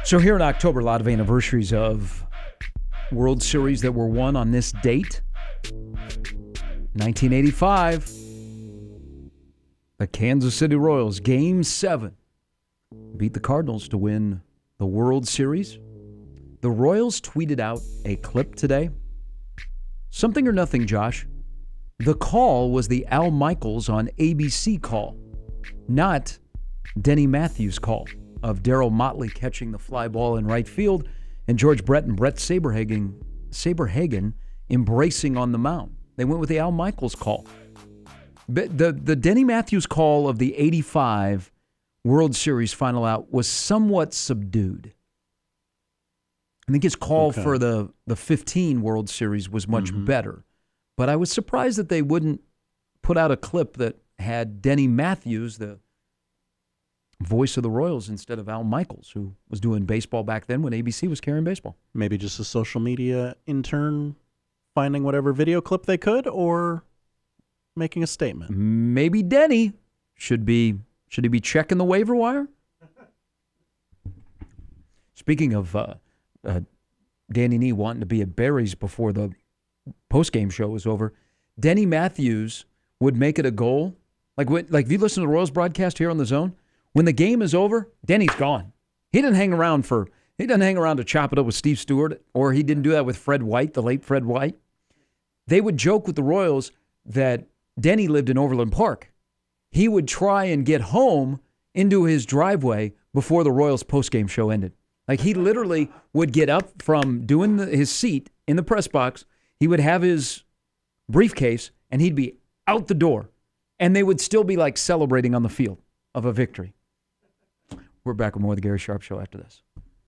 So here in October, a lot of anniversaries of World Series that were won on this date. 1985, the Kansas City Royals, Game 7, beat the Cardinals to win the World Series. The Royals tweeted out a clip today. Something or nothing, Josh. The call was the Al Michaels on ABC call, not Denny Matthews' call of Darryl Motley catching the fly ball in right field and George Brett and Brett Saberhagen embracing on the mound. They went with the Al Michaels call. The Denny Matthews call of the 85 World Series final out was somewhat subdued. I think his call for the 15 World Series was much better. But I was surprised that they wouldn't put out a clip that had Denny Matthews, the voice of the Royals, instead of Al Michaels, who was doing baseball back then when ABC was carrying baseball. Maybe just a social media intern finding whatever video clip they could, or making a statement. Maybe Denny should he be checking the waiver wire? Speaking of Danny Nee wanting to be at Barry's before the post-game show was over, Denny Matthews would make it a goal. Like if you listen to the Royals broadcast here on The Zone, when the game is over, Denny's gone. He doesn't hang around to chop it up with Steve Stewart, or he didn't do that with Fred White, the late Fred White. They would joke with the Royals that Denny lived in Overland Park. He would try and get home into his driveway before the Royals post-game show ended. Like, he literally would get up from doing his seat in the press box. He would have his briefcase, and he'd be out the door. And they would still be, like, celebrating on the field of a victory. We're back with more of the Gary Sharp Show after this.